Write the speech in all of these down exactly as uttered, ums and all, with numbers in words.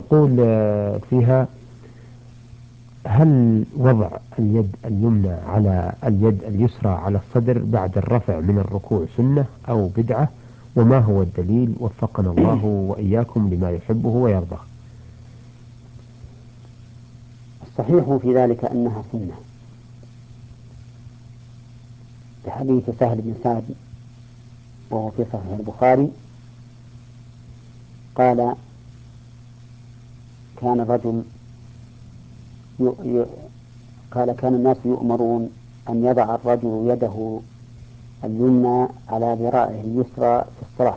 يقول آه، فيها: هل وضع اليد اليمنى على اليد اليسرى على الصدر بعد الرفع من الركوع سنة أو بدعة؟ وما هو الدليل؟ وفقنا الله وإياكم لما يحبه ويرضاه. الصحيح في ذلك أنها سنة، لحديث سهل بن سعد وهو في صحيح البخاري قال: كان الرجل ي... ي... قال: كان الناس يؤمرون أن يضع الرجل يده اليمنى على ذراعه اليسرى في الصلاة.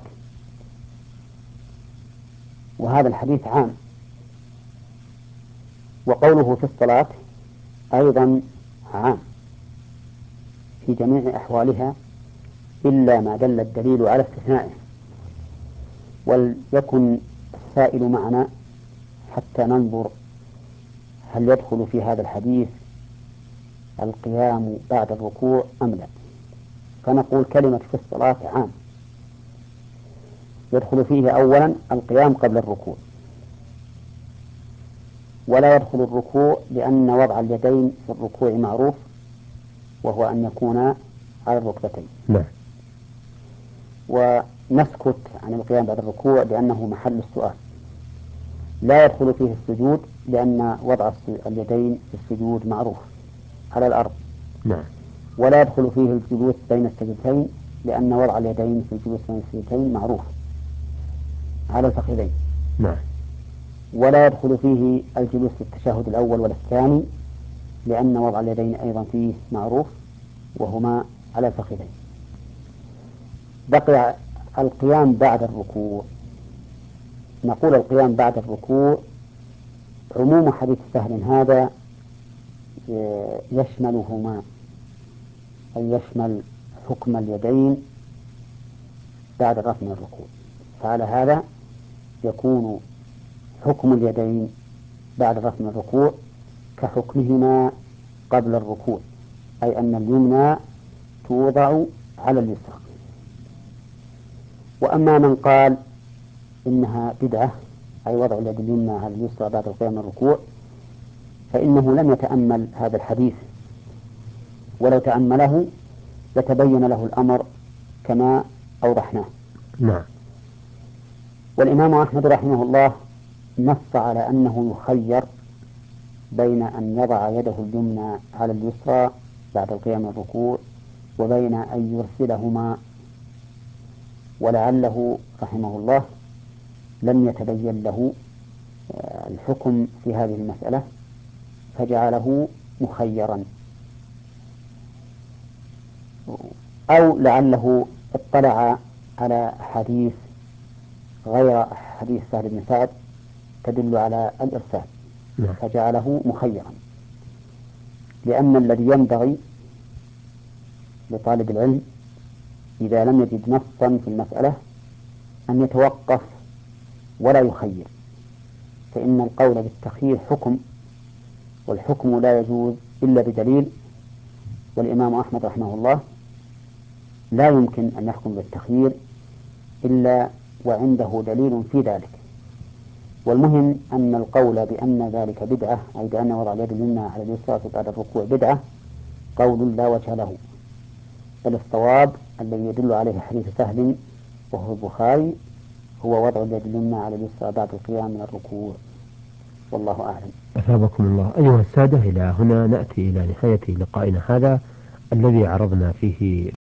وهذا الحديث عام، وقوله في الصلاة أيضا عام في جميع أحوالها إلا ما دل الدليل على استثنائه. وليكن السائل معنا حتى ننظر هل يدخل في هذا الحديث القيام بعد الركوع أم لا. فنقول كلمة في الصلاة عام، يدخل فيه أولا القيام قبل الركوع، ولا يدخل الركوع لأن وضع اليدين في الركوع معروف، وهو أن يكون على الركبتين. نعم. ونسكت عن القيام بعد الركوع لأنه محل السؤال. لا يدخل فيه السجود لأن وضع اليدين في السجود معروف على الأرض. نعم. ولا يدخل فيه الجلوس بين السجدتين لأن وضع اليدين في الجلوس بين السجدتين معروف على الفخذين. نعم. ولا يدخل فيه الجلوس في التشهد الأول ولا الثاني لأن وضع اليدين أيضا فيه معروف وهما على الفخذين. بقي القيام بعد الركوع. نقول القيام بعد الركوع عموم حديث سهل هذا يشملهما، أي يشمل حكم اليدين بعد الرفع من الركوع. فعلى هذا يكون حكم اليدين بعد الرفع من الركوع كحكمهما قبل الركوع، أي أن اليمنى توضع على اليسرى. وأما من قال إنها بدعة، أي وضع اليد اليمنى على اليسرى بعد القيام من الركوع، فإنه لم يتأمل هذا الحديث، ولو تأمله لتبين له الأمر كما أوضحناه. نعم. والإمام أحمد رحمه الله نص على أنه يخير بين أن يضع يده اليمنى على اليسرى بعد القيام من الركوع وبين أن يرسلهما، ولعله رحمه الله لم يتبين له الحكم في هذه المسألة فجعله مخيرا، أو لعله اطلع على حديث غير حديث سهل بن سعد تدل على الإرسال نعم. فجعله مخيرا. لأن الذي ينبغي لطالب العلم إذا لم يجد نصا في المسألة أن يتوقف ولا يخير، فإن القول بالتخيير حكم، والحكم لا يجوز إلا بدليل. والإمام أحمد رحمه الله لا يمكن أن يحكم بالتخيير إلا وعنده دليل في ذلك. والمهم أن القول بأن ذلك بدعة، أي بأن وضع اليد اليمنى على اليسرى بعد الركوع بدعة، قول لا وجه له، بل الصواب الذي يدل عليه حديث سهل وهو البخاري هو وضع اليد اليمنى على اليسرى بعد القيام من الركوع، والله أعلم. أثابكم الله. أيها السادة، إلى هنا نأتي إلى نهاية لقائنا هذا الذي عرضنا فيه